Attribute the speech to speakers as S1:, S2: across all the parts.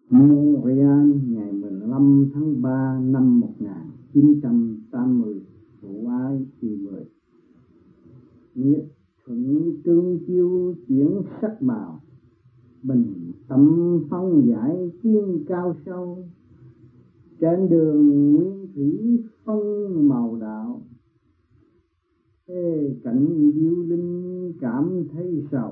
S1: Montreal ngày 15 tháng 3 năm 1980. Phụ ái kỳ 10. Nhiệt thuận tương chiêu chuyển sắc màu, bình tâm phong giải tiên cao sâu. Trên đường nguyên thủy phong màu đạo, thế cảnh diệu linh cảm thấy sầu.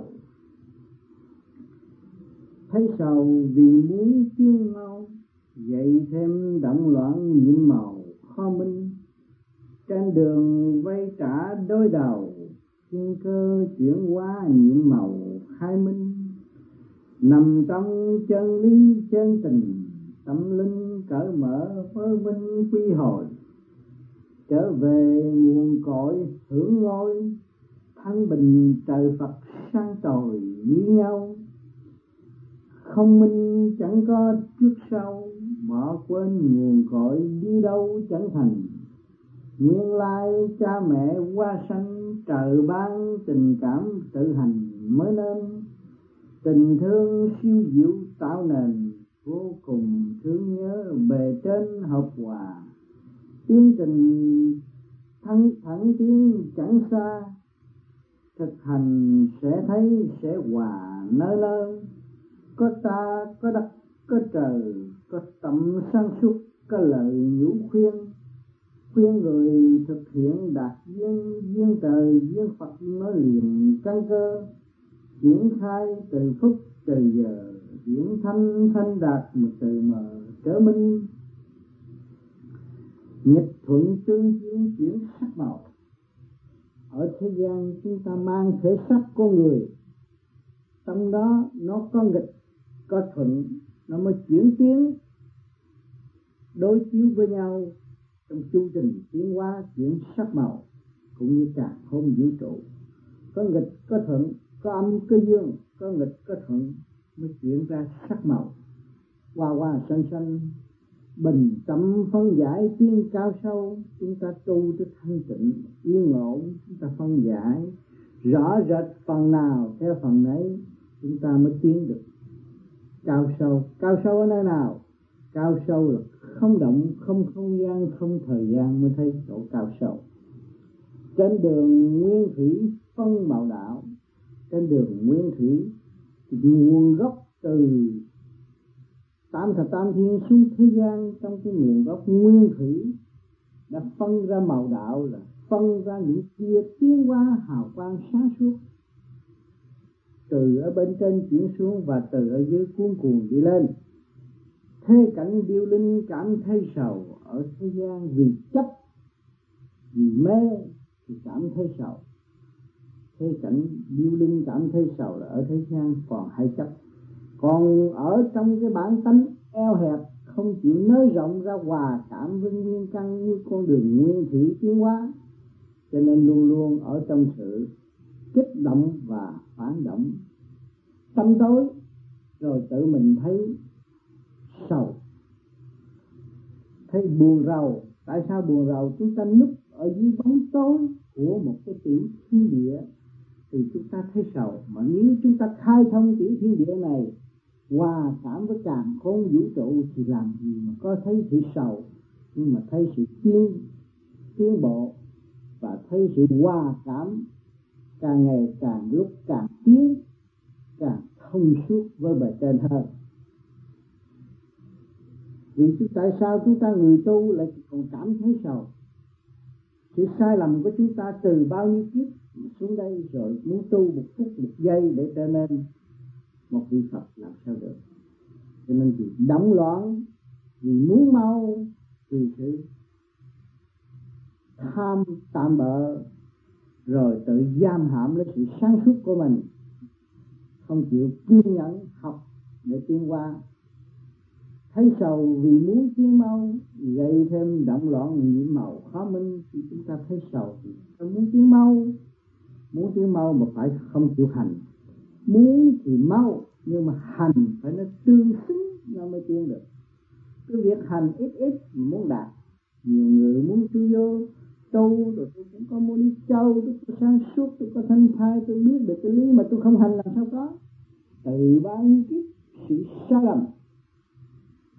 S1: Thấy sầu vì muốn tiên mau, dậy thêm động loạn nhiễm màu khó minh. Trên đường vây trả đối đầu, thiên cơ chuyển hóa nhiễm màu khai minh. Nằm trong chân lý chân tình, tâm linh cởi mở với minh quy hồi. Trở về nguồn cội hưởng ngôi, thanh bình trời Phật sang tội như nhau. Không minh chẳng có trước sau, bỏ quên nguồn cội đi đâu chẳng thành. Nguyên lai cha mẹ qua sanh, trời ban tình cảm tự hành mới nên. Tình thương siêu diệu tạo nền, vô cùng thương nhớ bề trên hợp hòa. Tiến trình thẳng tiến chẳng xa, thực hành sẽ thấy sẽ hòa nơi nơi. Có ta, có đất, có trời, có tâm sáng suốt, có lời nhủ khuyên. Khuyên người thực hiện đạt duyên trời duyên Phật nói liền căn cơ. Triển khai từ phút từ giờ, diễn thanh đạt một từ mờ trở minh. Nghịch thuận tương chiến chuyển sắc màu. Ở thế gian chúng ta mang thể xác con người, trong đó nó có nghịch có thuận, nó mới chuyển tiến đối chiếu với nhau trong chu trình tiến hóa chuyển sắc màu. Cũng như cả không vũ trụ, có nghịch có thuận, có âm có dương, có nghịch có thuận mới chuyển ra sắc màu. Hoa xanh bình tâm phân giải tiên cao sâu. Chúng ta tu cho thanh tịnh yên ổn, chúng ta phân giải rõ rệt phần nào theo phần ấy, chúng ta mới tiến được cao sâu. Cao sâu ở nơi nào? Cao sâu là không động, không không gian, không thời gian mới thấy chỗ cao sâu. Trên đường nguyên thủy phân màu đạo, trên đường nguyên thủy nguồn gốc từ tám thập tam thiên xuống thế gian. Trong cái nguồn gốc nguyên thủy đã phân ra màu đạo, là phân ra những kia tiến hóa hào quang sáng suốt, từ ở bên trên chuyển xuống và từ ở dưới cuốn cuồng đi lên. Thế cảnh điêu linh cảm thấy sầu ở thế gian, vì chấp vì mê thì cảm thấy sầu. Thế cảnh điêu linh cảm thấy sầu là ở thế gian còn hay chấp. Còn ở trong cái bản tánh eo hẹp, không chịu nới rộng ra hòa cảm với nguyên căn, với con đường nguyên thủy tiến hóa, cho nên luôn luôn ở trong sự kích động và phản động, tâm tối, rồi tự mình thấy sầu, thấy buồn rầu. Tại sao buồn rầu? Chúng ta núp ở dưới bóng tối của một cái tiểu thiên địa thì chúng ta thấy sầu. Mà nếu chúng ta khai thông tiểu thiên địa này, hòa cảm với càn khôn vũ trụ, thì làm gì mà có thấy sự sầu, nhưng mà thấy sự tiến bộ và thấy sự hòa cảm càng ngày càng lúc càng tiến, càng thông suốt với bề trên hơn. Vì tại sao chúng ta người tu lại còn cảm thấy sầu? Sự sai lầm của chúng ta từ bao nhiêu kiếp xuống đây rồi muốn tu một phút một giây để trở nên một vị Phật làm sao được. Cho nên vì đóng loạn, vì muốn mau, vì sự tham tạm bợ, rồi tự giam hãm lấy sự sáng suốt của mình, không chịu kiên nhẫn học để tiến hóa. Thấy sầu vì muốn tiến mau, gây thêm động loạn nhiễm màu khó minh. Khi chúng ta thấy sầu thì ta muốn tiến mau mà phải không chịu hành. Muốn thì mau, nhưng mà hành phải nó tương xứng nó mới tiến được. Cái việc hành ít muốn đạt. Nhiều người muốn tôi vô tu rồi tôi cũng có muốn đi châu, tôi có sáng suốt, tôi có thanh thai, tôi biết được cái lý, mà tôi không hành làm sao có. Từ bao nhiêu kiếp sự sai lầm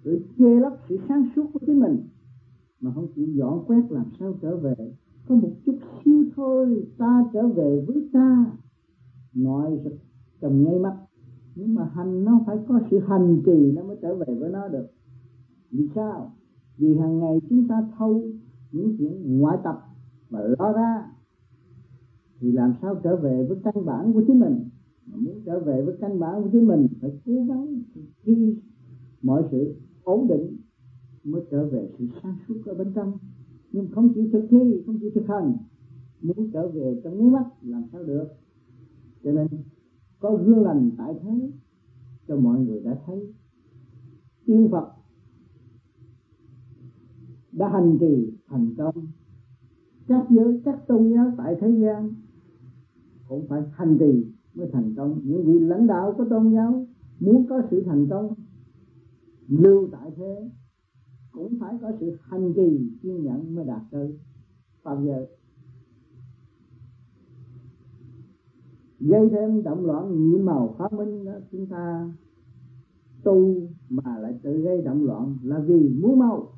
S1: tự chê lấp sự sáng suốt của chính mình mà không chịu dọn quét làm sao trở về. Có một chút xíu thôi, ta trở về với ta, nói rất trầm ngay mắt, nhưng mà hành nó phải có sự hành trì nó mới trở về với nó được. Vì sao? Vì hàng ngày chúng ta thâu những chuyện ngoại tập và lo ra, thì làm sao trở về với căn bản của chính mình. Mà muốn trở về với căn bản của chính mình phải cố gắng khi mọi sự ổn định mới trở về sự sáng suốt ở bên trong. Nhưng không chịu thực thi, không chịu thực hành, muốn trở về trong nháy mắt làm sao được. Cho nên có gương lành tại thế cho mọi người đã thấy. Tiên Phật đã hành trì thành công, các giới, các tôn giáo tại thế gian cũng phải hành trì mới thành công. Những vị lãnh đạo của tôn giáo muốn có sự thành công lưu tại thế cũng phải có sự hành trì kiên nhẫn mới đạt tới pháp giới. Gây thêm động loạn nhiễm màu pháp minh đó, chúng ta tu mà lại tự gây động loạn là vì muốn mau,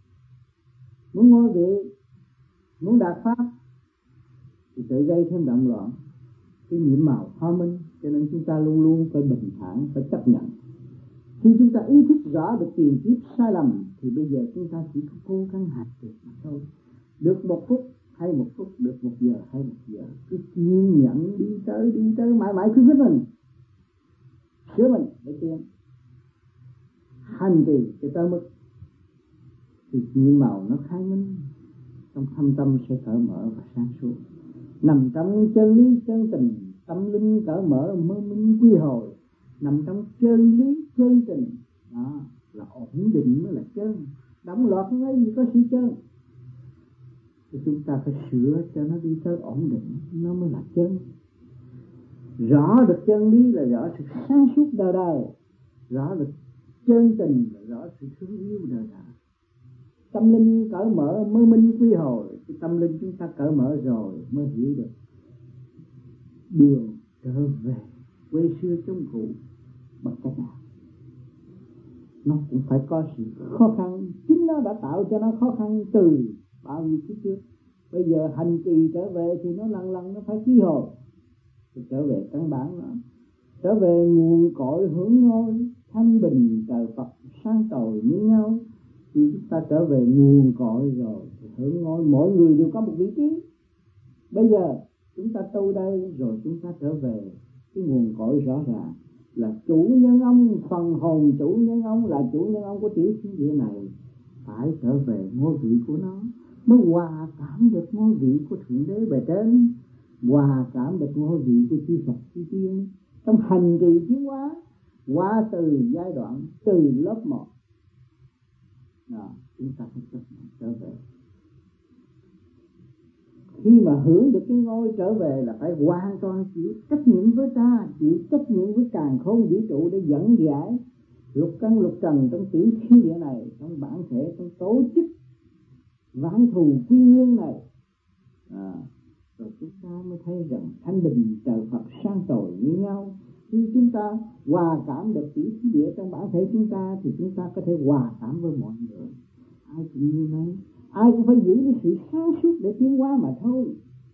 S1: muốn ngôi vị, muốn đạt pháp thì tự gây thêm động loạn, cái nhiễm màu hoa minh. Cho nên chúng ta luôn luôn phải bình thản, phải chấp nhận. Khi chúng ta ý thức rõ được tiền kiếp sai lầm thì bây giờ chúng ta chỉ có cố gắng hạt được mà thôi. Được 1 phút hay 1 phút, được 1 giờ hay 1 giờ, cứ kiên nhẫn đi tới mãi mãi khuyến khích mình, sửa mình để tiến, hành trì cho tới mức thì nhiễm màu nó khai minh, trong thâm tâm sẽ cởi mở và sáng suốt. Nằm trong chân lý chân tình, tâm linh cởi mở mơ minh quy hồi. Nằm trong chân lý chân tình, đó là ổn định mới là chân. Động loạn ấy gì có sự chân. Thì chúng ta phải sửa cho nó đi tới ổn định, nó mới là chân. Rõ được chân lý là rõ sự sáng suốt đời đời, rõ được chân tình là rõ sự thương yêu đời đời. Tâm linh cởi mở mơ minh quy hồi. Cái tâm linh chúng ta cởi mở rồi mới hiểu được đường trở về quê xưa chống cũ bằng cách nào. Nó cũng phải có sự khó khăn, chính nó đã tạo cho nó khó khăn từ bao nhiêu kiếp trước. Bây giờ hành trì trở về thì nó lần lần nó phải quy hồi, thì trở về căn bản nó, trở về nguồn cội hưởng ngôi thanh bình trời Phật sáng tội như nhau. Khi chúng ta trở về nguồn cội rồi thì hưởng ngôi, mỗi người đều có một vị trí. Bây giờ chúng ta tu đây rồi chúng ta trở về cái nguồn cội rõ ràng là chủ nhân ông, phần hồn chủ nhân ông là chủ nhân ông của tiểu thiên địa này, phải trở về ngôi vị của nó mới hòa cảm được ngôi vị của Thượng Đế bề trên, hòa cảm được ngôi vị của chư Phật chư Tiên. Trong hành trì tiến hóa qua từ giai đoạn từ lớp 1 đó, chúng ta phải chấp nhận trở về. Khi mà hưởng được cái ngôi trở về là phải hoàn toàn chịu trách nhiệm với ta, chịu trách nhiệm với càn khôn vũ trụ để dẫn giải lục căn lục trần trong tiểu thiên địa này, trong bản thể, trong tổ chức vạn thù quy nguyên này. Rồi chúng ta mới thấy rằng thanh bình trời Phật sang tội như nhau. Khi chúng ta hòa cảm được tiểu thiên địa trong bản thể chúng ta thì chúng ta có thể hòa cảm với mọi người. Ai cũng như thế, ai cũng phải giữ cái sự sáng suốt để tiến hóa mà thôi.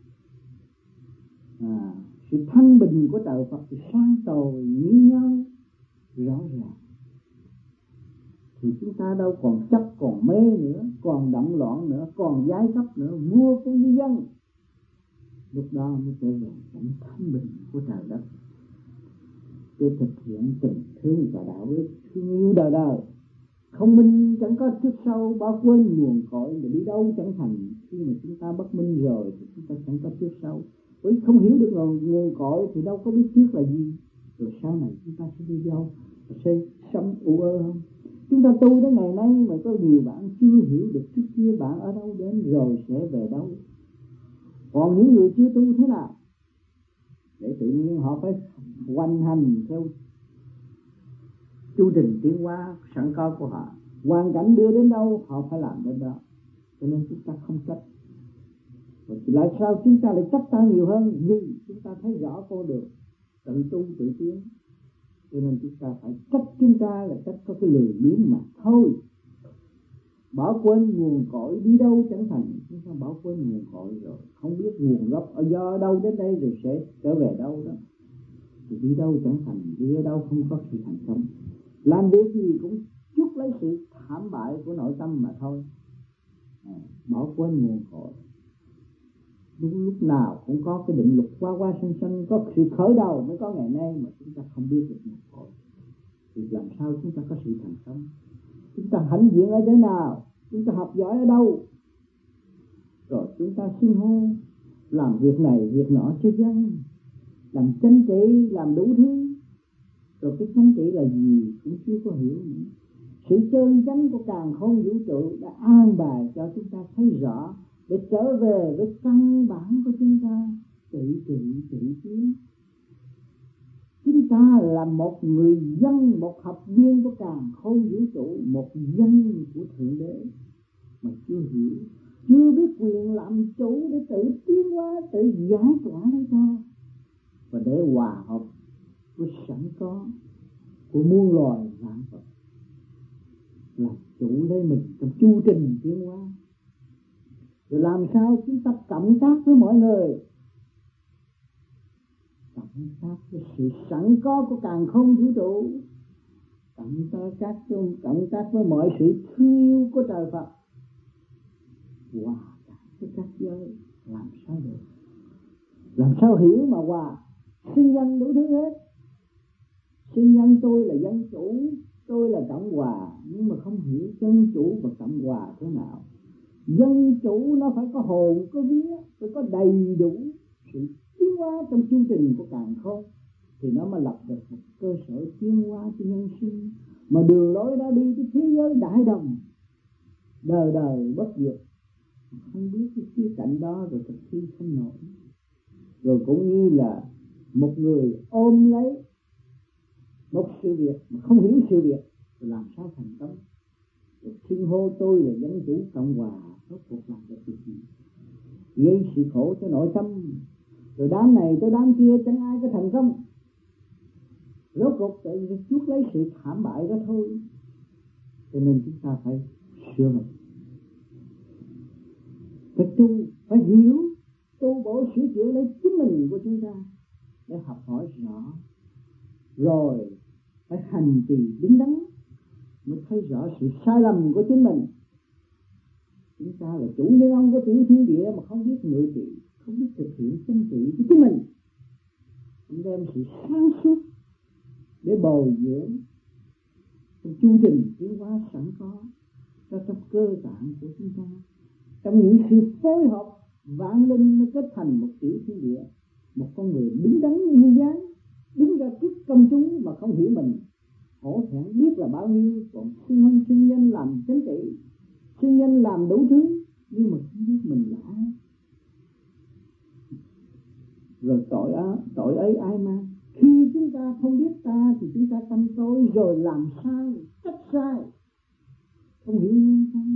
S1: Sự thanh bình của trời Phật thì sang tội như nhau rõ ràng. Thì chúng ta đâu còn chấp, còn mê nữa, còn động loạn nữa, còn giai cấp nữa, vua của nhân dân. Lúc đó mới trở về cảnh thanh bình của trời đất để thực hiện tình thương và đạo đức thương yêu đời đời. Không minh chẳng có trước sau, bao quên nguồn cội mà đi đâu chẳng thành. Khi mà chúng ta bất minh rồi thì chúng ta chẳng có trước sau. Bởi không hiểu được nguồn cội thì đâu có biết trước là gì. Rồi sau này chúng ta sẽ đi đâu, sẽ sống u ơ không? Chúng ta tu đến ngày nay mà có nhiều bạn chưa hiểu được trước kia bạn ở đâu đến rồi sẽ về đâu. Còn những người chưa tu thế nào? Để tự nhiên họ phải hoành hành theo chu trình tiến hóa sẵn có của họ. Hoàn cảnh đưa đến đâu họ phải làm đến đó. Cho nên chúng ta không trách. Và lại sao chúng ta lại trách ta nhiều hơn? Vì chúng ta thấy rõ con đường tự tu tự tiến. Cho nên chúng ta phải trách chúng ta là trách có cái lười biếng mà thôi. Bỏ quên nguồn cội đi đâu chẳng thành. Chúng ta bỏ quên nguồn cội rồi, không biết nguồn gốc ở do đâu đến đây rồi sẽ trở về đâu đó. Thì đi đâu chẳng thành, đi ở đâu không có sự thành công. Làm việc gì cũng chuốc lấy sự thảm bại của nội tâm mà thôi. Bỏ quên nguồn cội. Đúng lúc nào cũng có cái định luật qua sanh sanh, có sự khởi đầu mới có ngày nay, mà chúng ta không biết được nguồn cội thì làm sao chúng ta có sự thành công? Chúng ta hãnh diện ở chỗ nào, chúng ta học giỏi ở đâu, rồi chúng ta xưng hô làm việc này việc nọ cho dân, làm chánh trị, làm đủ thứ, rồi cái chánh trị là gì cũng chưa có hiểu nữa. Sự chân chánh của càn khôn vũ trụ đã an bài cho chúng ta thấy rõ để trở về với căn bản của chúng ta, tự tiến. Chúng ta là một người dân, một học viên của càn khôn vũ trụ, một dân của Thượng Đế mà chưa hiểu, chưa biết quyền làm chủ để tự tiến hóa, tự giải tỏa lấy ta và để hòa hợp với sẵn có của muôn loài vạn vật, làm chủ lấy mình trong chu trình tiến hóa. Rồi làm sao chúng ta cộng tác với mọi người, cộng tác với sự sẵn có của càn khôn vũ trụ, cộng tác với mọi sự thương yêu của trời Phật, hòa cả với các giới. Làm sao được? Làm sao hiểu mà hòa? Xưng danh đủ thứ hết. Xưng danh tôi là dân chủ, tôi là cộng hòa, nhưng mà không hiểu dân chủ và cộng hòa thế nào. Dân chủ nó phải có hồn, có vía, phải có đầy đủ sự tiến hóa trong chương trình của càn khôn thì nó mới lập được một cơ sở tiến hóa cho nhân sinh. Mà đường lối đó đi tới thế giới đại đồng, đời đời bất diệt, không biết cái khía cạnh đó rồi thực thi không nổi. Rồi cũng như là một người ôm lấy một sự việc mà không hiểu sự việc rồi làm sao thành công. Rồi xưng hô tôi là dân chủ cộng hòa, rốt cuộc làm được việc gì? Gây sự khổ cho nội tâm. Rồi đám này tới đám kia chẳng ai có thành công. Rốt cuộc tự chuốc lấy sự thảm bại đó thôi. Cho nên chúng ta phải sửa mình, phải tu, phải hiểu, tu bổ sửa chữa lấy chính mình của chúng ta để học hỏi rõ, rồi phải hành trì đúng đắn mới thấy rõ sự sai lầm của chính mình. Chúng ta là chủ nhân ông của tiểu thiên địa mà không biết ngự trị, không biết thực hiện chánh trị của chính mình, không đem sự sáng suốt để bồi dưỡng trong chu trình tiến hóa sẵn có trong cơ tạng của chúng ta. Trong những sự phối hợp vạn linh mới kết thành một tiểu thiên địa, một con người đứng đắn duyên dáng, đứng ra trước công chúng mà không hiểu mình, hổ thẹn biết là bao nhiêu, còn xưng danh làm chánh trị, xưng danh làm đủ thứ nhưng mà không biết mình là ai. Rồi tội ấy ai mang? Khi chúng ta không biết ta thì chúng ta tâm tối, rồi làm sai, trách sai, không hiểu nguyên nhân,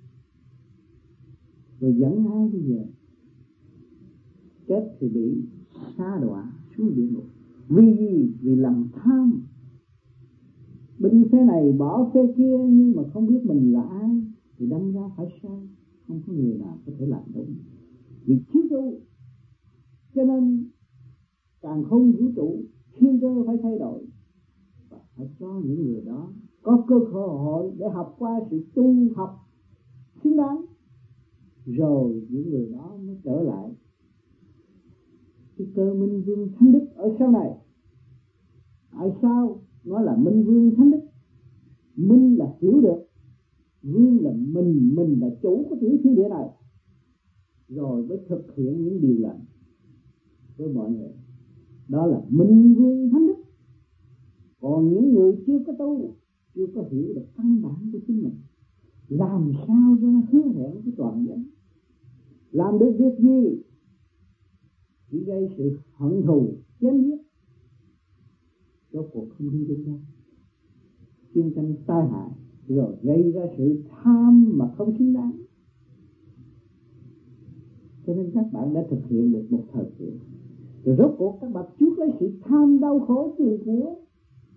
S1: rồi dẫn ai bây giờ? Chết thì bị sa đọa xuống địa ngục. Vì gì? Vì lòng tham. Bên phía này bỏ phía kia nhưng mà không biết mình là ai thì đâm ra phải sai. Không có người nào có thể làm đúng. Vì thiếu tu, cho nên càng không vũ trụ thiên cơ phải thay đổi và phải cho những người đó có cơ hội để học qua sự tu học xứng đáng, rồi những người đó mới trở lại cái cơ minh vương thánh đức ở sau này. Tại sao nói là minh vương thánh đức? Minh là hiểu được, vương là mình là chủ của tiểu thiên địa này, rồi mới thực hiện những điều lành với mọi người. Đó là minh vương thánh đức. Còn những người chưa có tu, chưa có hiểu được căn bản của chính mình, làm sao ra hứa hẹn với toàn dân, làm được việc gì chỉ gây sự hận thù chém giết, cho cuộc không đi đúng đâu, chiến tranh tai hại, rồi gây ra sự tham mà không xứng đáng. Cho nên các bạn đã thực hiện được một thời kỳ, rồi rốt cuộc các bạn chuốc lấy sự tham đau khổ tiền của,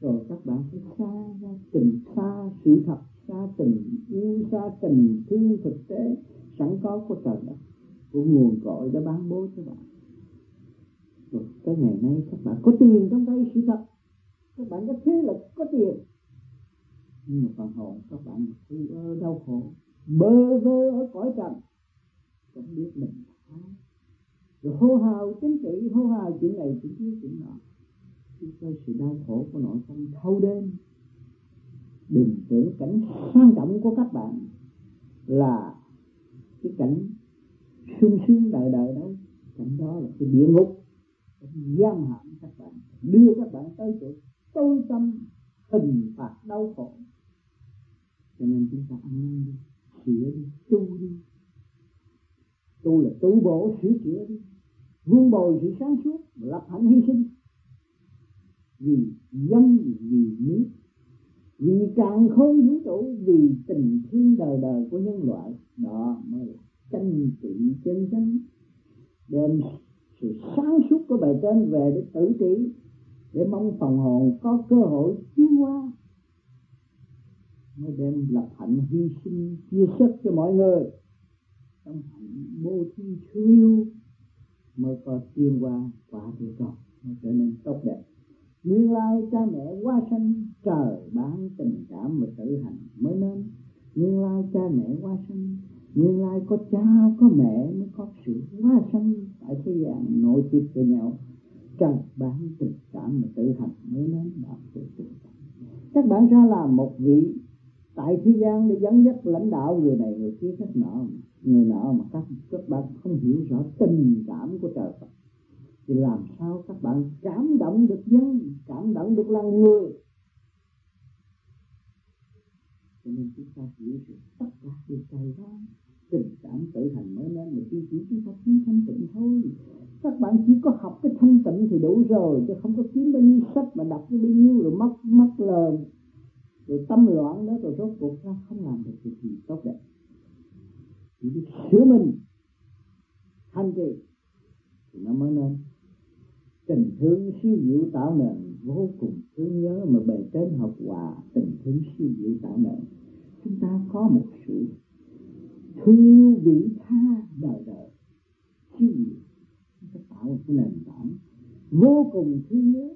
S1: Rồi các bạn phải xa ra tình, xa sự thật, xa tình yêu, xa tình thương thực tế sẵn có của trời đất, của nguồn cội đã ban bố cho bạn. Rồi cái ngày nay các bạn có tiền trong tay, sự thật các bạn có thế lực, có tiền, nhưng mà phần hồn các bạn thu đau khổ, bơ vơ ở cõi trần, không biết mình là ai. Rồi hô hào chính trị, hô hào chuyện này chuyện kia chuyện nọ, chúng tôi sự đau khổ của nội tâm thâu đêm. Đừng tưởng cảnh sang trọng của các bạn là cái cảnh sung sướng đời đời đâu, cảnh đó là cái địa ngục giam hãm các bạn, đưa các bạn tới chỗ tối tâm hình phạt đau khổ. Cho nên chúng ta ăn năn đi, sửa đi, tu đi. Tu là tu bổ sửa chữa đi, vun bồi sự sáng suốt, lập hạnh hy sinh vì dân, vì nước, vì càn khôn vũ trụ, vì tình thương đời đời của nhân loại. Đó mới là chân trị chân chánh, đem sự sáng suốt của bề trên về để tự trị, để mong phần hồn có cơ hội tiến hóa, mới đem lập hạnh hy sinh chia sẻ cho mọi người trong hạnh bố thí thương yêu, mới có tiến hóa quả địa cầu, mới trở nên tốt đẹp. Nguyên lai cha mẹ hóa sanh, trời ban tình cảm mà tự hành mới nên. Nguyên lai cha mẹ hóa sanh, nguyên lai có cha có mẹ mới có sự hóa sanh tại thế gian nội tiếp với nhau. Trời ban tình cảm mà tự hành mới nên đạt được tình cảm. Các bạn ra làm một vị tại thế gian để dẫn dắt lãnh đạo người này người kia các nọ, người nọ, mà các bạn không hiểu rõ tình cảm của trời Phật thì làm sao các bạn cảm động được dân, cảm động được lòng người. Cho nên chúng ta hiểu được tất cả điều trời đó, tình cảm tự hành mới nên, mà chỉ chúng ta kiếm thanh tịnh thôi. Các bạn chỉ có học cái thanh tịnh thì đủ rồi, chứ không có kiếm bao nhiêu sách mà đọc cái bao nhiêu rồi mất lời, rồi tâm loạn đó, rồi rốt cuộc ra không làm được việc gì tốt đẹp. Chỉ biết sửa mình hành trì thì nó mới nên. Tình thương siêu diệu tạo nền, vô cùng thương nhớ mà bề trên học hòa. Tình thương siêu diệu tạo nền, chúng ta có một sự thương yêu vĩ tha đời đời siêu diệu, chúng ta tạo một cái nền tảng vô cùng thương nhớ.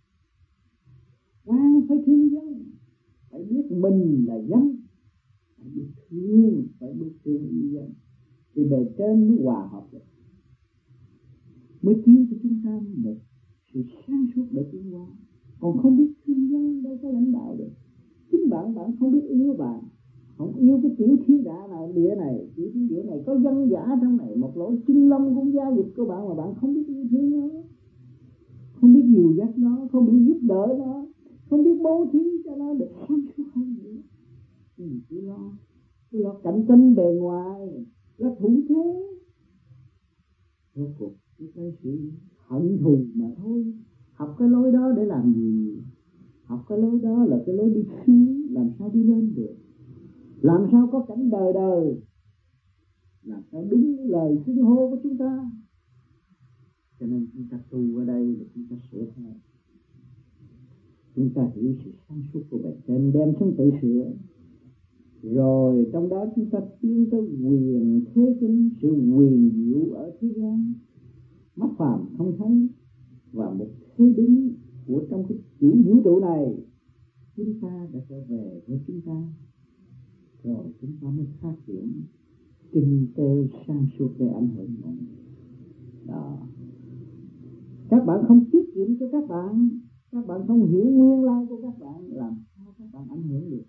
S1: Quan phải thương dân, phải biết mình là dân, phải biết thương, phải biết thương yêu dân, thì bề trên mới hòa hợp được, mới khiến cho chúng ta một sự sáng suốt để tiến hóa. Còn không biết thương dân đâu có lãnh đạo được. Chính bạn không biết yêu bạn, không yêu cái tiểu thiên đạ nào địa này, tiểu thiên địa này có dân dã trong này, một lỗ chân lông cũng gia dịch của bạn mà bạn không biết yêu thương nó, không biết dìu dắt nó, không biết giúp đỡ nó, không biết bố thí cho nó được sáng suốt hơn nữa. Chỉ lo cạnh tranh bề ngoài, là thủ thế. Rốt cuộc cái sự hận thù mà thôi. Học cái lối đó để làm gì? Học cái lối đó là cái lối đi xuống, làm sao đi lên được? Làm sao có cảnh đời đời? Làm sao đúng lời xưng hô của chúng ta? Cho nên chúng ta tu ở đây là chúng ta sửa thay. Chúng ta hiểu sự sáng suốt của bề trên, đem xuống tự sửa. Rồi trong đó chúng ta tiến tới quyền thế chính, sự quyền diệu ở thế gian mắt phàm không thấy, và một thế đứng của trong cái tiểu vũ trụ này chúng ta đã trở về với chúng ta. Rồi chúng ta mới phát triển kinh tế sang suốt để ảnh hưởng mọi người. Đó. Các bạn không tiết kiệm cho các bạn không hiểu nguyên lai của các bạn, làm sao các bạn ảnh hưởng được?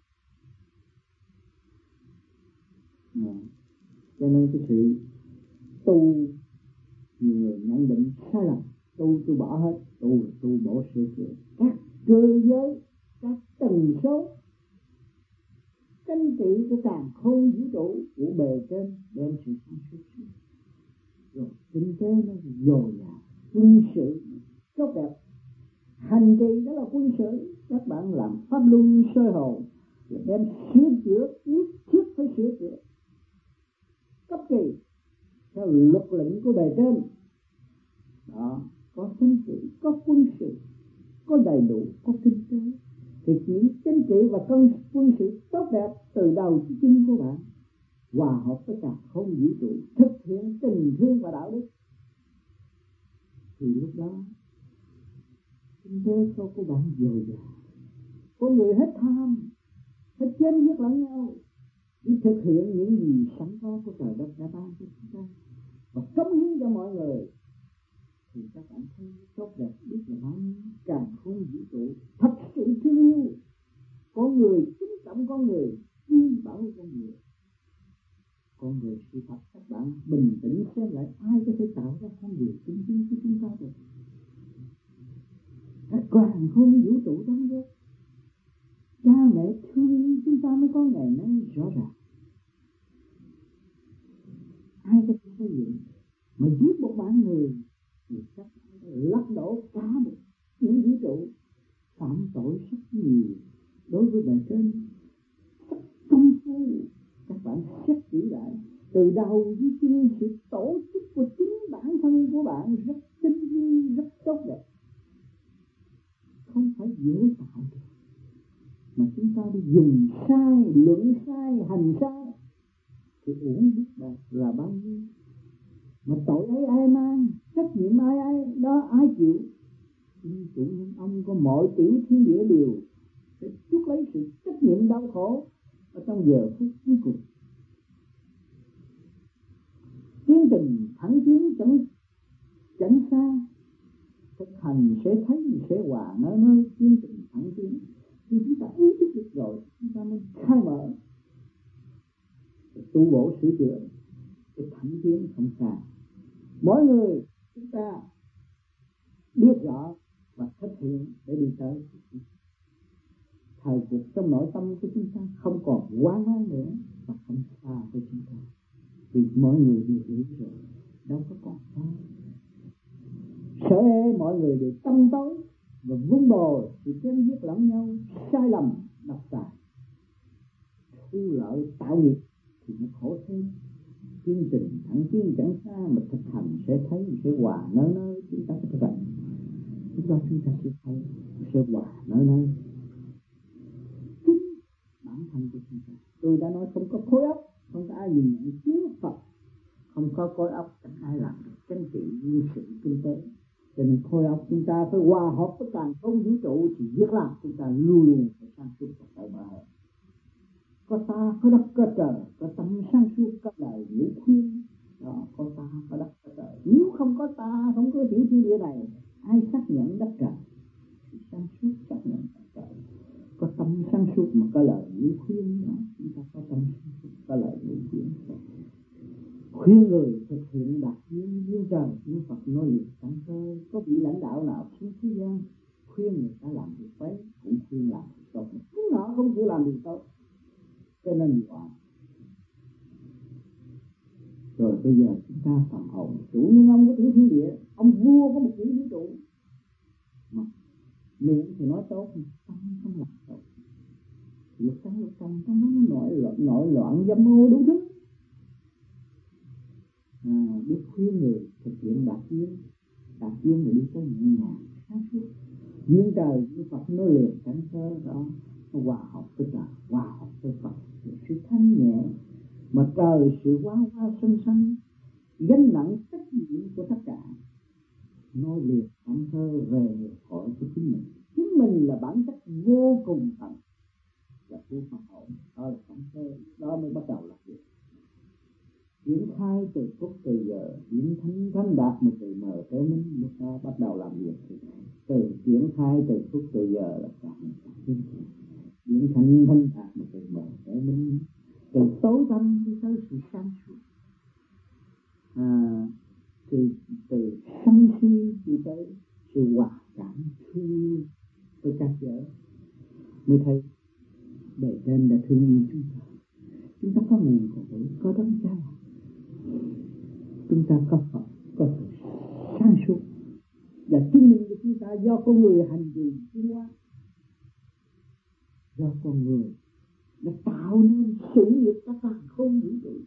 S1: Cho nên cái sự tu, nhiều người nhận định sai lầm, tu bỏ hết, tu bổ sửa chữa các cơ giới, các tần số canh trị của càn khôn vũ trụ của bề trên, đem sự sáng suốt xuống. Rồi kinh tế nó dồi dào, quân sự tốt đẹp, hành trì đó là quân sự. Các bạn làm pháp luân soi hồn, rồi đem sửa chữa, nhất thiết phải sửa chữa cấp kỳ theo luật lệnh của bề trên. Đó, có chính trị, có quân sự, có đầy đủ, có kinh tế, thì những chính trị và quân sự tốt đẹp từ đầu chí chân của bạn hòa hợp với cả không vũ trụ, thực hiện tình thương và đạo đức, thì lúc đó kinh tế của bạn dồi dào. Có người hết tham, hết chém giết lẫn nhau, đi thực hiện những gì sẵn có của trời đất đã ban cho chúng ta và cống hiến cho mọi người, thì các bạn thấy tốt đẹp biết là bao nhiêu. Càng không vũ trụ thật sự thương yêu con người, kính trọng con người, quý bảo con người. Con người sự thật, các bạn bình tĩnh xem lại, ai có thể tạo ra con người tinh vi của chúng ta được? Các càng không vũ trụ đóng góp. Cha mẹ thương chúng ta mới có ngày nay rõ ràng. Ai có thể xây dựng mà giết một mạng người thì các bạn lật đổ cả một những vũ trụ, phạm tội rất nhiều đối với bề trên, rất công phu. Các bạn xét kỹ lại từ đầu đến chân, sự tổ chức của chính bản thân của bạn rất tinh vi, rất tốt đẹp, không phải dễ tạo được. Mà chúng ta đi dùng sai, luận sai, hành sai thì uổng biết là bao nhiêu. Mà tội ấy ai mang, trách nhiệm ai đó ai chịu. Nhưng chủ nhân ông có mọi tiểu thiên địa đều phải chuốc lấy sự trách nhiệm đau khổ ở trong giờ phút cuối cùng. Tiến trình thẳng tiến chẳng xa, thực hành sẽ thấy sẽ hòa nơi tiến trình thẳng tiến. Khi chúng ta ý thức được rồi, chúng ta mới khai mở, tu bổ sửa chữa, cái thẳng tiến không xa. Mỗi người chúng ta biết rõ và thực hiện để đi tới thời cuộc trong nội tâm của chúng ta không còn hoang mang nữa và không xa với chúng ta, vì mọi người đều hiểu rồi, đâu có còn xa. Sở ê mọi người đều tâm tối và vun bồi sự chém giết lẫn nhau, sai lầm độc tài, thu lợi tạo nghiệp thì nó khổ thêm. Chương trình thẳng tiến chẳng xa, mà thực hành sẽ thấy, sẽ hòa nơi chúng ta sẽ thực hành. Lúc đó chúng ta sẽ thấy, sẽ hòa nơi chính bản thân của chúng ta. Tôi đã nói không có khối óc, không có ai nhìn nhận Chúa Phật, không có khối óc chẳng ai làm được chính trị, quân sự, kinh tế. Cho nên khối óc chúng ta phải hòa hợp với càng không vũ trụ, thì việc làm chúng ta luôn luôn phải sáng suốt và cởi mở hơn. Có ta, có đất, có trời, có tâm sáng suốt, có lời ngữ khuyên. Đó, có ta, có đất, có trời. Nếu không có ta, không có tiểu thiên địa này, ai xác nhận đất trời? Sáng suốt xác nhận đất trời. Có tâm sáng suốt mà có lời ngữ khuyên. Đó, chúng ta có tâm sáng suốt, có lời ngữ khuyên. Khuyên người thực hiện đạt duyên trời, nhưng Phật nói liệt sẵn sơ. Có vị lãnh đạo nào xuống thế gian khuyên người ta làm việc ấy, cũng khuyên làm việc tốt. Chúng họ không chịu làm việc tốt, cho nên loạn. Rồi bây giờ chúng ta phần hồn chủ nhân ông của tiểu thiên địa, ông vua có một tiểu vũ trụ, mà miệng thì nói tốt, tâm không làm tốt, lúc trong trong nó nội loạn dâm ô đủ thứ. Biết khuyên người thực hiện đạt duyên để đi tới nhẹ nhàng sáng suốt. Duyên trời như Phật nói liền cảnh sơ đó, nó hòa hợp với trời, hòa hợp với Phật, sự thanh nhẹ mà trời sự hoa xanh gánh nặng trách nhiệm của tất cả. Nói liền cảnh sơ về khỏi của chính mình là bản chất vô cùng tận, là vô phần hồn. Đó là cảnh sơ, đó mới bắt đầu làm việc. Triển khai từ phút từ giờ, điểm thanh đạt một từ mờ tới minh, lúc đó bắt đầu làm việc. Từ triển khai từ phút từ giờ là cả điểm thanh đạt một từ mờ tới minh, từ tối tăm đi tới sự sáng suốt, từ sân si đi tới sự hòa cảm thương với các giới, mới thấy bề trên đã thương yêu chúng ta. Chúng ta có nguồn cội, có đấng cha, chúng ta có Phật, có sự sáng suốt, và chứng minh của chúng ta do con người hành trì tiến hóa, do con người đã tạo nên sự nghiệp các càng không vũ trụ,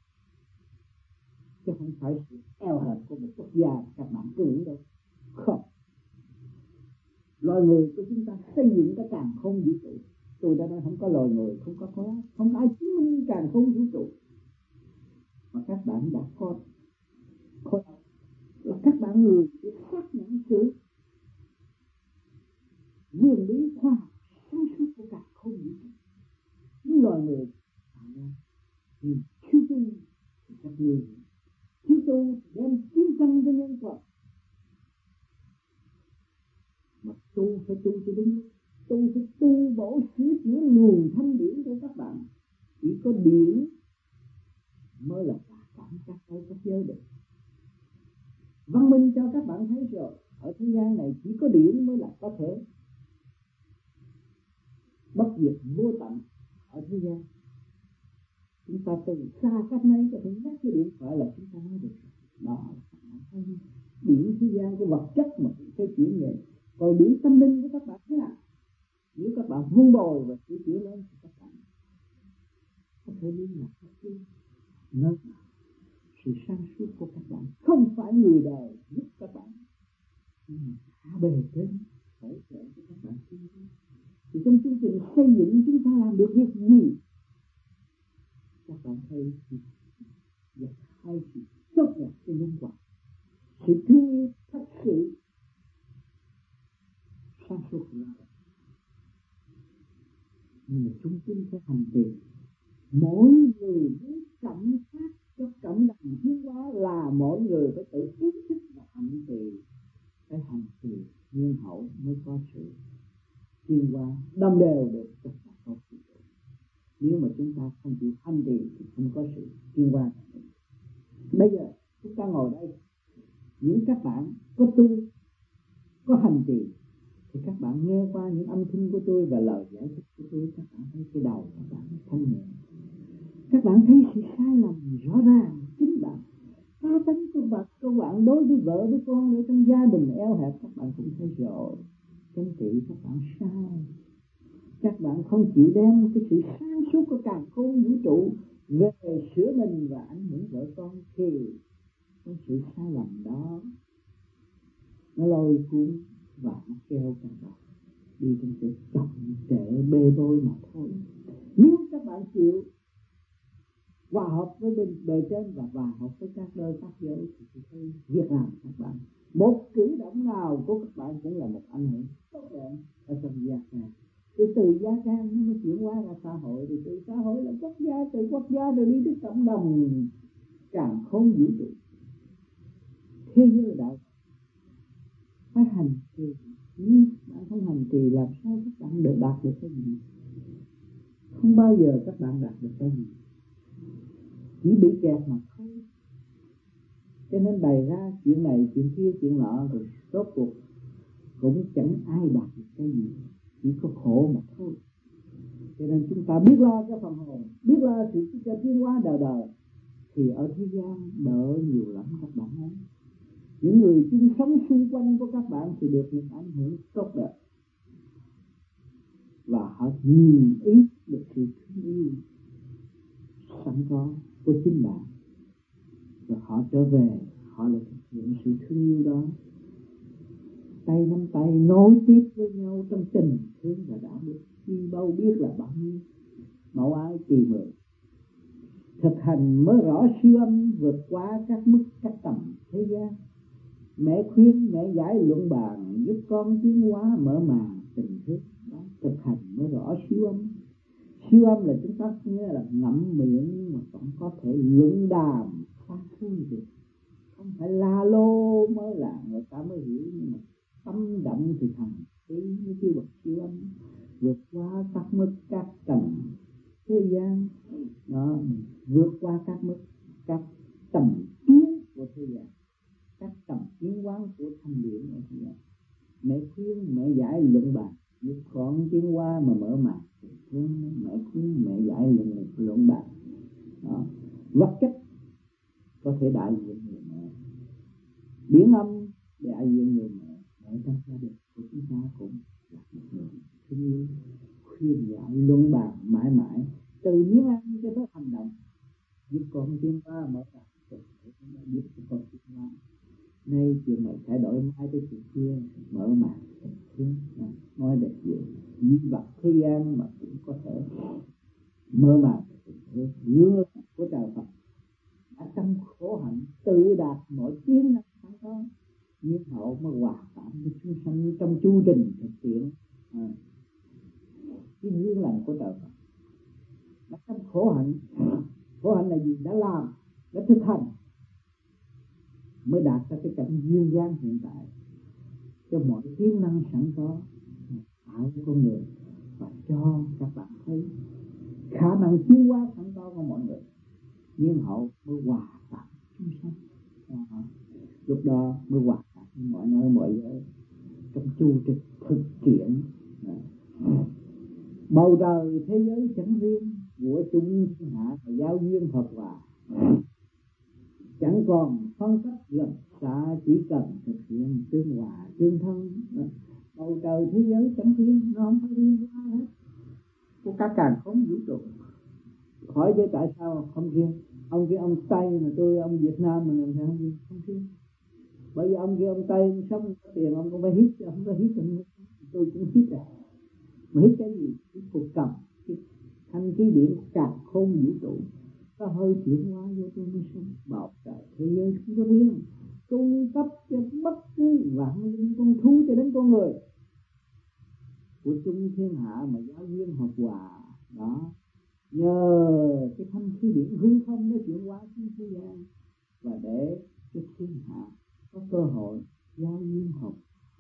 S1: chứ không phải sự eo hẹp của một quốc gia các bạn cứ nghĩ đâu. Không, Loài người của chúng ta xây dựng cái càn khôn vũ trụ. Tôi đã nói không có loài người, không có khối óc, không ai chứng minh càn khôn vũ trụ. Mà các bạn đã có khối óc, là các bạn người để xác nhận sự nguyên lý khoa học sáng suốt của càn khôn vũ trụ. Những loài người thì thiếu tu thì các người thiếu tu đem chiến tranh cho nhân vật. Mà tu phải tu cho đúng, tu phải tu bổ sửa chữa luồng thanh điển của các bạn. Chỉ có điển mới là cả cảm các cái các giới được. Văn minh cho các bạn thấy rồi, ở thế gian này chỉ có điển mới là có thể bất diệt vô tận. Ở thế gian chúng ta từ xa cách mấy có thể nhắc cái điện thoại là chúng ta nói được. Đó là các bạn thấy điển thế gian của vật chất mà cái chuyển về. Còn điển tâm linh của các bạn thế nào? Nếu các bạn vun bồi và sửa chữa lên thì các bạn có thể liên lạc với Chúa. Nên sự sáng suốt của các bạn không phải người đời giúp các bạn, nhưng mà cả bề trên hỗ trợ cho các bạn. Thì trong chương trình xây dựng chúng ta làm được việc gì? Các bạn thấy và hai sự tốt đẹp cho nhân quả, sự thương yêu thật sự sáng suốt của nó. Nhưng mà chúng phải hành trì. Mỗi người muốn cảm phát cho cộng đồng tiến hóa là mỗi người phải tự ý thức và hành trì. Cái hành trì nhân hậu mới có sự tiến hóa đồng đều được tất cả các sự. Nếu mà chúng ta không chịu hành trì thì không có sự tiến hóa. Bây giờ chúng ta ngồi đây, những các bạn có tu, có hành trì thì các bạn nghe qua những âm thanh của tôi và lời giải thích của tôi, các bạn thấy cái đầu các bạn thanh nhẹ. Các bạn thấy sự sai lầm rõ ràng chính bạn. Cá tính của các bạn đối với vợ với con ở trong gia đình eo hẹp, các bạn cũng thấy rồi. Chính trị các bạn sai. Các bạn không chịu đem cái sự sáng suốt của càn khôn vũ trụ về sửa mình và ảnh hưởng vợ con thì cái sự sai lầm đó nó lôi cuốn và nó kéo các bạn đi trong sự chậm trễ bê bối mà thôi. Nếu các bạn chịu hòa hợp với bề trên và hòa hợp với các đôi các giới thì tôi thấy việc làm các bạn, một cử động nào của các bạn cũng là một ảnh hưởng tốt đẹp ở trong gia can. Từ gia can nó mới chuyển hóa ra xã hội, thì từ xã hội là quốc gia, từ quốc gia rồi đi tới cộng đồng càn khôn vũ trụ. Thế giới đạo phải hành trì. Nếu bạn không hành trì làm sao các bạn được đạt được cái gì? Không bao giờ các bạn đạt được cái gì, chỉ bị kẹt mà thôi. Cho nên bày ra chuyện này chuyện kia chuyện nọ rồi rốt cuộc cũng chẳng ai đạt được cái gì, chỉ có khổ mà thôi. Cho nên chúng ta biết lo cho phần hồn, biết lo sự cho tiến hóa đời đời thì ở thế gian đỡ nhiều lắm các bạn ấy. Những người chung sống xung quanh của các bạn thì được những ảnh hưởng tốt đẹp và họ nhìn ý được sự thương yêu sẵn có của chính bạn, rồi họ trở về họ lại thực hiện sự thương yêu đó, tay nắm tay nối tiếp với nhau trong tình thương và đạo đức. Chi bao biết là bao nhiêu mẫu ái kỳ mười. Thực hành mới rõ siêu âm vượt qua các mức các tầm thế gian. Mẹ khuyên mẹ giải luận bàn giúp con tiến hóa mở màn tình thương. Đó, thực hành mới rõ siêu âm. Siêu âm là chúng ta nghe là ngậm miệng mà vẫn có thể luận đàm phá phui được. Không phải la lô mới là người ta mới hiểu, nhưng mà tâm động thì thầm tí mới kêu bậc siêu âm. Vượt qua các mức các tầm thế gian đó, vượt qua các mức các tầm tiến của thế gian, các tầm tiến hóa của thanh điển ở thế gian. Mẹ khuyên mẹ giải luận bàn giúp con tiến hóa mà mở màn. Mẹ khuyên mẹ giải luận bàn đó. Vật chất có thể đại diện người mẹ, biến âm đại diện người mẹ. Mẹ trong gia đình của chúng ta cũng là một người thương yêu, khuyên giải luận bàn mãi mãi, từ miếng ăn cho tới hành động giúp con tiến hóa mở màn. Để chúng ta biết cho con tiến hóa. Nay chuyện này thay đổi, mai tới chuyện kia mở màn nói được gì những vật thế gian mà cũng có thể mơ màng gương của trời Phật đã trong khổ hạnh tự đạt mọi kiến năng sẵn có, nhiên hậu mới hòa cảm với chúng sanh trong chu trình thực hiện cái duyên lành của trời Phật. Đã trong khổ hạnh là gì? Đã làm, đã thực hành mới đạt ra cái cảnh duyên dáng hiện tại cho mọi kiến năng sẵn có tạo con người và cho các bạn thấy khả năng tiến hóa sẵn có của mọi người, nhiên hậu mới hòa cảm chúng sanh. Lúc đó mới hòa cảm mọi nơi mọi giới trong chu trình thực hiện. Bầu trời thế giới chẳng riêng của chúng hạ và giao duyên hợp hòa, chẳng còn phân cách gần xa, chỉ cần thực hiện tương hòa tương thân. Bầu trời thế giới chẳng riêng, nó không phải riêng ai hết, của cả càn khôn vũ trụ. Hỏi chứ tại sao không riêng? Ông kia ông Tây mà tôi ông Việt Nam mà làm sao không riêng? Bởi vì ông kia ông Tây ông sống có tiền ông cũng phải hít, ông có hít tôi cũng hít rồi. Mà hít cái gì? Hít cuộc cầm, cái thanh khí điển càn khôn vũ trụ. Có hơi chuyển hóa vô tôi mới sống. Bầu trời thế giới không có riêng, cung cấp cho bất cứ vạn linh con thú cho đến con người của chúng thiên hạ mà giáo duyên hợp hòa đó. Nhờ cái thanh khí điển hư không nó chuyển hóa xuống thế gian và để cho thiên hạ có cơ hội giao duyên hợp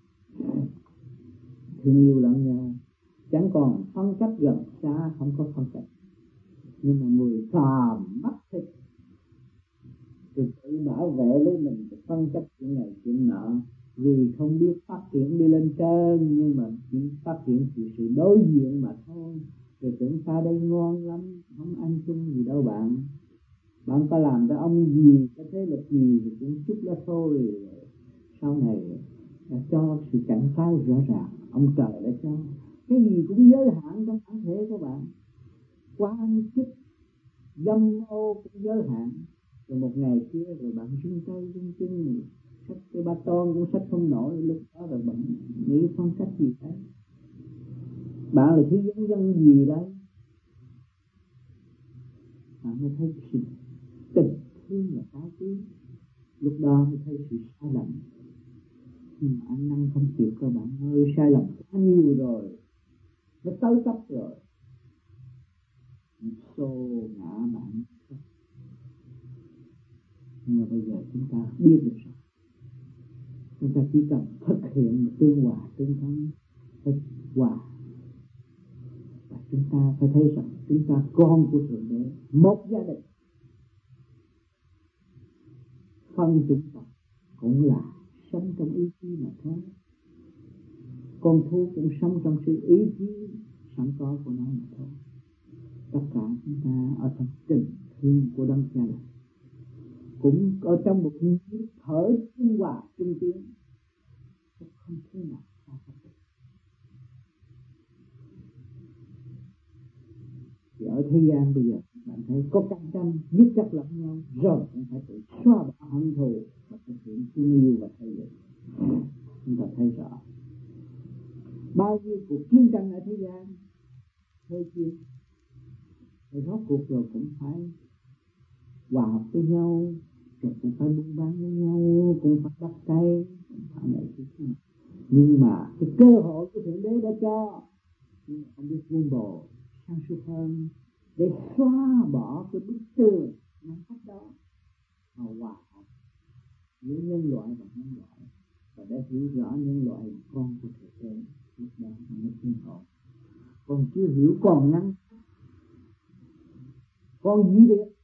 S1: thương yêu lẫn nhau, chẳng còn phân cách gần xa, không có phân cách. Nhưng mà người phàm mắt thịt thì tự bảo vệ lấy mình, phân cách chuyện này chuyện nọ vì không biết phát triển đi lên trên, nhưng mà chỉ phát triển sự đối diện mà thôi. Rồi tưởng ta đây ngon lắm, không ăn chung gì đâu bạn. Bạn có làm cho ông gì, có thế lực gì thì cũng chút đó thôi. Sau này đã cho sự cảnh cáo rõ ràng, ông trời đã cho cái gì cũng giới hạn trong bản thể của bạn. Quan chức dâm ô cũng giới hạn. Rồi một ngày kia rồi bạn rung tay rung chân, xách cái ba ton cũng xách không nổi. Lúc đó rồi bạn nghĩ phân cách gì đấy? Bạn là thứ dân gì đấy? Bạn mới thấy sự tình thương là cao quý. Lúc đó mới thấy sự sai lầm. Nhưng mà ăn năn không chịu các bạn ơi, sai lầm quá nhiều rồi, nó tới cấp rồi, xô ngã bạn. Nhưng mà bây giờ chúng ta biết được rồi, chúng ta chỉ cần thực hiện tương hòa tương thân, phải hòa. Và chúng ta phải thấy rằng chúng ta con của Thượng Đế, một gia đình. Phân chủng tộc cũng là sống trong ý chí mà thôi. Con thú cũng sống trong sự ý chí sẵn có của nó mà thôi. Tất cả chúng ta ở trong tình thương của Đấng Cha Lành, cũng ở trong một nhịp thở trung hòa trung tiến, không thể nào xa cách được. Thì ở thế gian bây giờ bạn thấy có cạnh tranh giết chóc lẫn nhau, rồi cũng phải tự xóa bỏ hận thù và thực hiện thương yêu và thay đổi. Chúng ta thấy rõ bao nhiêu cuộc chiến tranh ở thế gian, thế chiến rồi rốt cuộc rồi cũng phải hòa hợp với nhau, rồi cũng phải buôn bán với nhau, cũng phải bắt tay, cũng phải này kia. Nhưng mà cái cơ hội của Thượng Đế đã cho, nhưng mà không biết vun bồi sáng suốt hơn để xóa bỏ cái bức tường ngăn cách đó, mà hòa hợp giữa nhân loại và nhân loại, và để hiểu rõ nhân loại là con của Thượng Đế. Lúc đó mới thiên hậu. Còn chưa hiểu còn ngăn, còn gì được,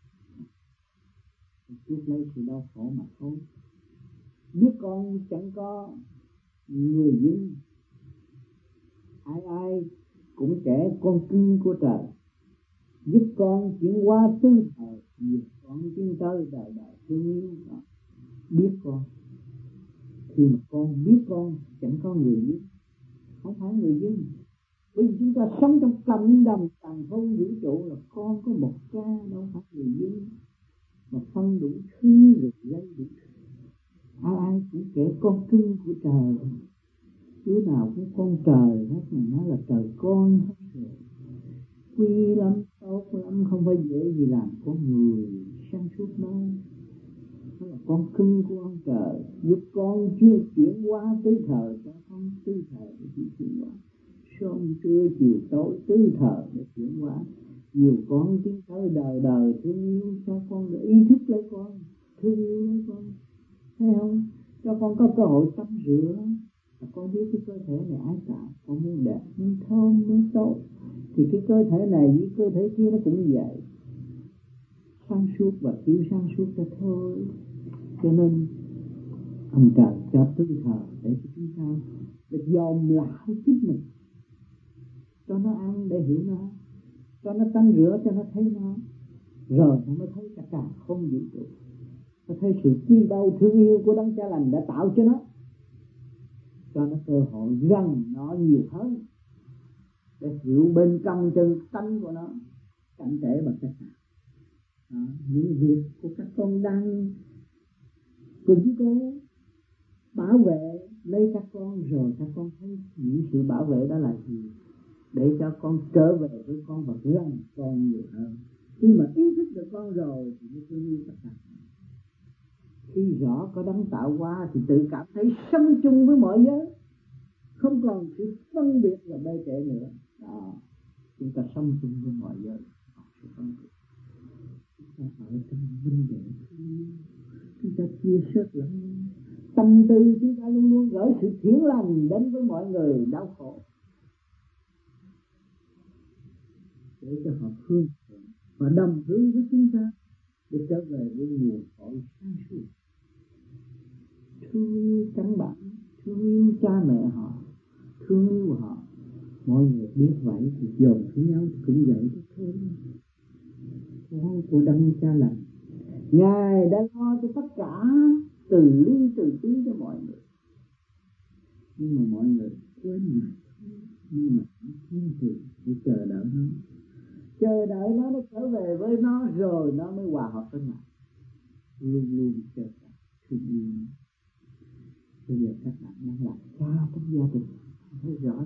S1: trước lấy sự đau khổ mà thôi. Biết con chẳng có người dính, ai ai cũng kẻ con cưng của trời, giúp con chuyển qua tư thời, giúp con tiến tới đời đời thương yêu. Biết con, khi mà con biết con chẳng có người dính, không phải người dính. Bởi vì chúng ta sống trong cộng đồng càn khôn vũ trụ, là con có một cha, đâu phải người dính. Mà phân đủ thứ rồi lấy đủ thứ. ai ai cũng kể con cưng của trời, đứa nào cũng con trời hết, mà nói là trời con hết rồi. Quy lắm, tốt lắm, không phải dễ gì làm con người sáng suốt đâu. Nó là con cưng của ông trời, giúp con chưa chuyển hóa tứ thời, cho con tứ thời để chuyển hóa, sớm trưa chiều tối tứ thời để chuyển hóa. Nhiều con tiến tới đời đời thương yêu cho con, để ý thức lấy con, thương yêu lấy con, thấy không? Cho con có cơ hội tắm rửa, và con biết cái cơ thể này ai tạo, con muốn đẹp, muốn thơm, muốn tốt, thì cái cơ thể này với cơ thể kia nó cũng vậy, sáng suốt và thiếu sáng suốt ra thôi. Cho nên ông trời cho tư thời để cho chúng ta được dòm lại chính mình, cho nó ăn để hiểu nó, cho nó tắm rửa cho nó thấy nó, rồi nó mới thấy cả cả không vũ trụ, nó thấy sự quy bao thương yêu của đấng Cha Lành đã tạo cho nó cơ hội gần nó nhiều hơn, để hiểu bên trong chân tánh của nó cảnh trẻ bằng cách nào. Đó, những việc của các con đang củng cố bảo vệ lấy các con, rồi các con thấy những sự bảo vệ đó là gì, để cho con trở về với con và gần con nhiều hơn. Khi mà ý thức được con rồi thì mới thương yêu tất cả. Khi rõ có đấng tạo hóa thì tự cảm thấy sống chung với mọi giới, không còn sự phân biệt và bê trễ nữa. Đó, chúng ta sống chung với mọi giới, không sự phân biệt. Chúng ta ở trong vinh đệ, chúng ta chia sẻ lẫn nhau, tâm tư chúng ta luôn luôn gửi sự thiện lành đến với mọi người đau khổ, để cho họ hướng và đồng hướng với chúng ta để trở về với nguồn cội sáng suốt. Thương yêu căn bản, thương yêu cha mẹ họ, thương yêu họ. Mọi người biết vậy thì dồn với nhau cũng vậy thôi. Con của đấng Cha Lành, Ngài đã lo cho tất cả, từ ly từ tí cho mọi người. Nhưng mà mọi người quên Ngài, nhưng mà kiên trì để chờ đợi nó. Chờ đợi nó trở về với nó, rồi nó mới hòa hợp với Ngài. Luôn luôn chờ đợi, thương yêu. Bây giờ các bạn đang làm cha trong gia đình, thấy rõ.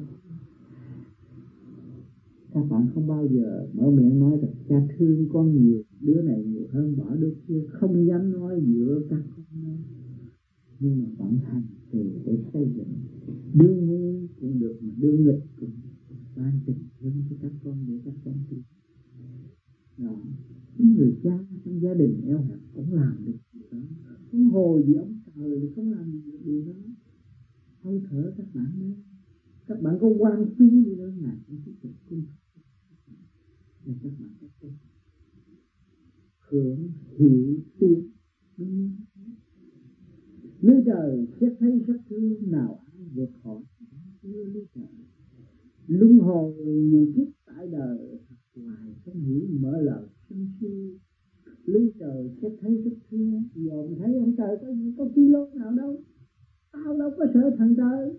S1: Các bạn không bao giờ mở miệng nói rằng cha thương con nhiều, đứa này nhiều hơn bỏ đứa kia, không dám nói giữa các con đâu. Nhưng mà vận hành để xây dựng, đứa ngu cũng được mà đứa nghịch cũng được, ban tình thương cho các con để các con tin. Đó, những người cha trong gia đình eo hẹp cũng làm được điều đó, huống hồ gì ông trời thì không làm được điều đó. Hơi thở các bạn đấy, các bạn có quan phí gì nữa mà cũng tiếp tục cung để các bạn có thể hưởng hiểu tiếng nơi trời xét thấy rất thương, nào ai vượt khỏi chưa nơi trời. Luân hồi nhiều kiếp tại đời, hoài không hiểu mở lời sân si. Lý trời xét thấy rất thương, dòm thấy ông trời có kilo nào đâu, tao đâu có sợ thằng trời.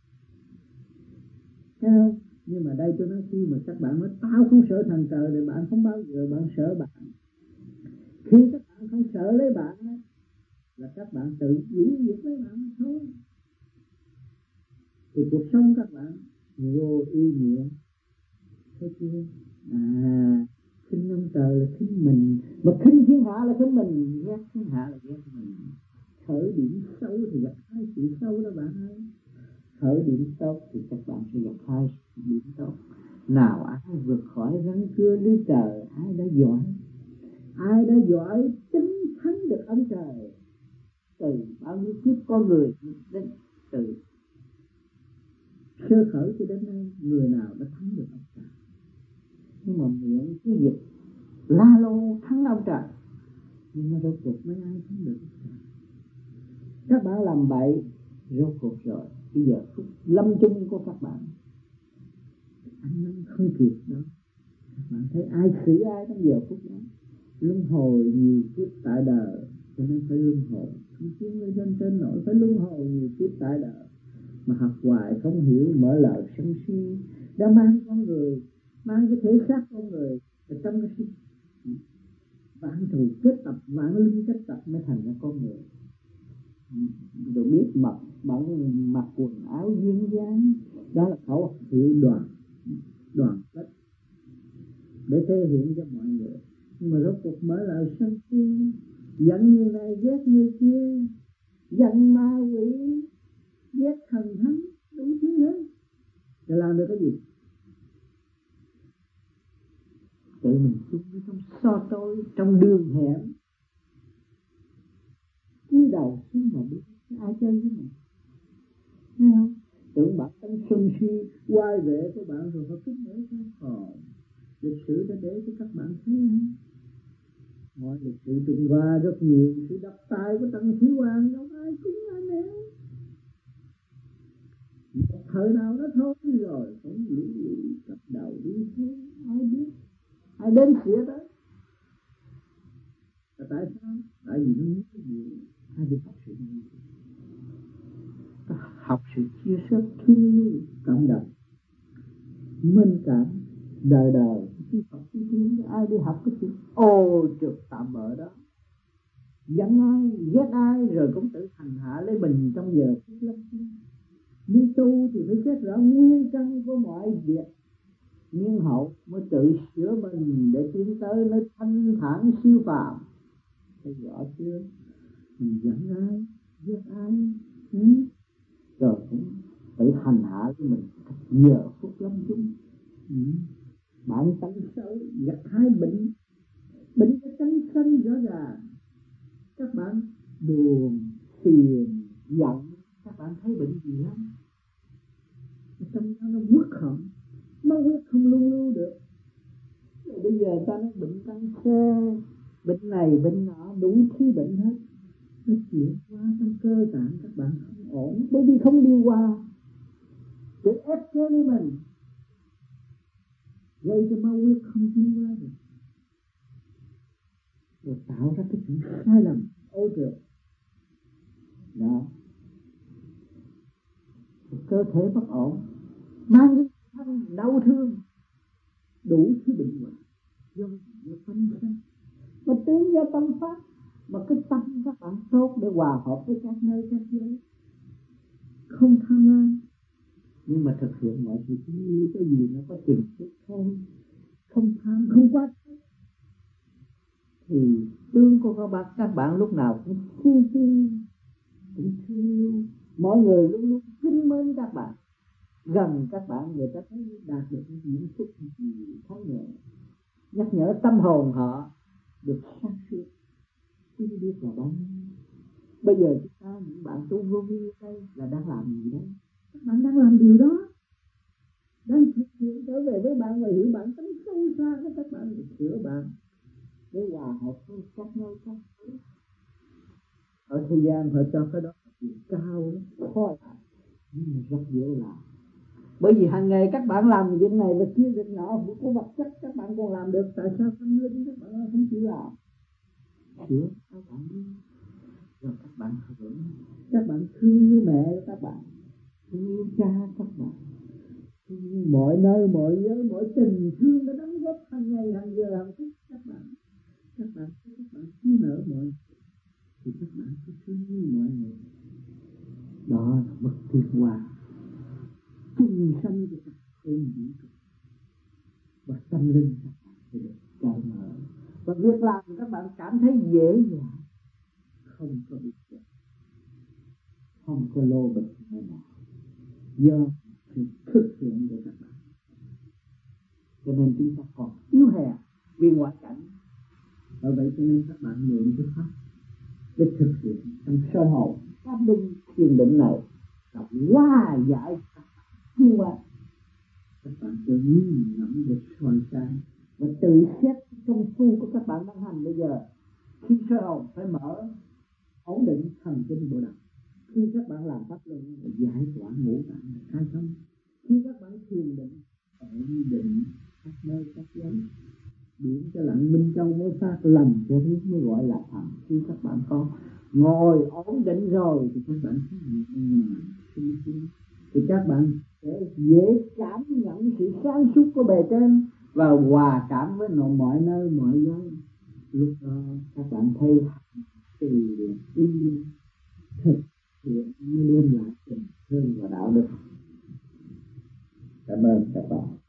S1: Thấy không? Nhưng mà đây tôi nói, khi mà các bạn nói tao không sợ thằng trời thì bạn không bao giờ bạn sợ bạn. Khi các bạn không sợ lấy bạn là các bạn tự hủy diệt lấy bạn thôi. Thì cuộc sống các bạn vô ý nghĩa, thấy chưa? Khinh ông trời là khinh mình, mà khinh thiên hạ là khinh mình, ghét thiên hạ là ghét mình. Khởi điểm xấu thì gặp hai sự xấu đó bạn ơi. Khởi điểm tốt thì các bạn sẽ gặp hai điểm tốt. Nào ai vượt khỏi răng cưa lưới trời, ai đã giỏi tính thắng được ông trời. Từ bao nhiêu kiếp con người đến từ sơ khởi cho đến nay, người nào đã thắng được ông trời? Nhưng mà miệng cái việc la lô thắng ông trời, nhưng mà rốt cuộc mấy ai thắng được ông trời? Các bạn làm bậy rốt cuộc rồi, bây giờ phút lâm chung của các bạn ăn năn không kịp đâu. Các bạn thấy ai xử ai trong giờ phút đó. Luân hồi nhiều kiếp tại đời, cho nên phải luân hồi, không tiến lên trên nổi, phải luân hồi nhiều kiếp tại đời. Mà học hoài không hiểu, mở lời sân si, đã mang con người, mang cái thể xác con người ở trong cái vạn thù kết tập, vạn linh kết tập mới thành ra con người. rồi biết mặc quần áo duyên dáng, đó là khẩu hiệu đoàn kết để thể hiện cho mọi người. Nhưng mà rốt cuộc mở lại sân si, giận như này ghét như kia, giận ma quỷ, ghét thần thánh, đủ thứ hết. Để làm được cái gì? Tự mình chung với trong so tôi, trong đường hẻm, cúi đầu xuống mà biết ai chơi với mình, thấy không? Tưởng bản thân xuân si quay về các bạn rồi họ kích mở cái hồn. Lịch sử đã để cho các bạn thấy không? Mọi lịch sử Trung Hoa rất nhiều sự độc tài của Tần Thủy Hoàng, đâu ai cũng ai nè. Một thời nào đó thôi rồi cũng lũ cặp đầu đi thôi, ai biết, ai đến xỉa đó. Và tại sao? Tại vì nó muốn cái gì? Ai đi học sự gì? Học sự chia sẻ thương yêu, cảm động, minh cảm, đời đời. Khi học cái gì? Ai đi học cái chuyện ô trượt tạm bỡ đó, giận ai, ghét ai rồi cũng tự hành hạ lấy mình trong giờ phút lâm chung. Muốn tu thì phải xét rõ nguyên căn của mọi việc, nhiên hậu mới tự sửa mình để tiến tới nơi thanh thản siêu phàm. Thấy rõ chưa? Mình giận ai, ghét ai, rồi cũng tự hành hạ với mình giờ phút lâm chung. Bạn tánh xấu gặp hai bệnh cái tánh sanh rõ ràng. Các bạn buồn, phiền, giận, các bạn thấy bệnh gì không? Trong đó nó quất hận, nó quyết không luôn lưu được. Rồi bây giờ ta nói bệnh tăng xe, bệnh này bệnh nọ, đủ thứ bệnh hết. Nó chuyển qua trong cơ tạng các bạn không ổn, bởi vì không điều hòa, để ép chế lấy mình, gây cho máu huyết không tiến qua được, rồi tạo ra cái chuyện sai lầm, ô trượt đó. Cơ thể bất ổn, mang cái thân đau thương, đủ thứ bệnh hoạn do tâm sanh. Mà tướng do tâm pháp, mà cái tâm các bạn tốt để hòa hợp với các nơi các giới, không tham lam, nhưng mà thực hiện mọi sự như cái gì nó có chừng mực thôi, không tham, không quá trách, thì tướng của các bạn lúc nào cũng thương cũng thương yêu. Mọi người luôn luôn kính mến các bạn, gần các bạn người ta thấy đạt được những phúc thái nhẹ, nhắc nhở tâm hồn họ được sáng suốt. Chứ biết là bao nhiêu. Bây giờ chúng ta những bạn tu vô vi đây là đang làm gì đấy? Các bạn đang làm điều đó, đang thực hiện trở về với bạn và hiểu bản tính sâu xa của các bạn, để sửa bạn để hòa hợp với các nơi các thứ. Ở thế gian họ cho cái đó là chuyện cao lắm, khó làm, nhưng mà rất dễ làm. Bởi vì hàng ngày các bạn làm việc này và kia việc nọ của vật chất các bạn còn làm được, tại sao tâm linh các bạn không chịu làm? Sửa các bạn đi, rồi các bạn hưởng, các bạn thương yêu mẹ các bạn, thương yêu cha các bạn, thương yêu mọi nơi mọi giới, mọi tình thương đã đóng góp hàng ngày hàng giờ hàng phút các bạn chia nở mọi người, thì các bạn cứ thương yêu mọi người. Đó là bất tuyệt hòa chung sanh của các không vũ trụ, và tâm linh các bạn sẽ được cởi mở, và việc làm các bạn cảm thấy dễ dàng, không có bị chết, không có lô bịch ngày nào, do sự thực hiện của các bạn. Cho nên chúng ta còn yếu hèn vì ngoại cảnh. Bởi vậy cho nên các bạn mượn cái pháp để thực hiện trong soi hồn pháp luân thiền định này là hóa giải chuyên qua. Các bạn tự nhiên ngẫm được soi sáng và tự xét công phu của các bạn đang hành bây giờ. Khi soi hồn phải mở ổn định thần kinh bộ đầu. Khi các bạn làm pháp luân giải tỏa ngũ tạng khai thông. Khi các bạn thiền định ổn định các nơi các giới, biển cho lặng minh châu mới phát lầm cho biết mới gọi là thần. Khi các bạn có ngồi ổn định rồi thì các bạn thấy thì các bạn sẽ dễ cảm nhận sự sáng suốt của bề trên và hòa cảm với mọi nơi mọi giới. Lúc đó các bạn thấy từ ý thực hiện mới đem lại tình thương và đạo đức. Cảm ơn các bạn.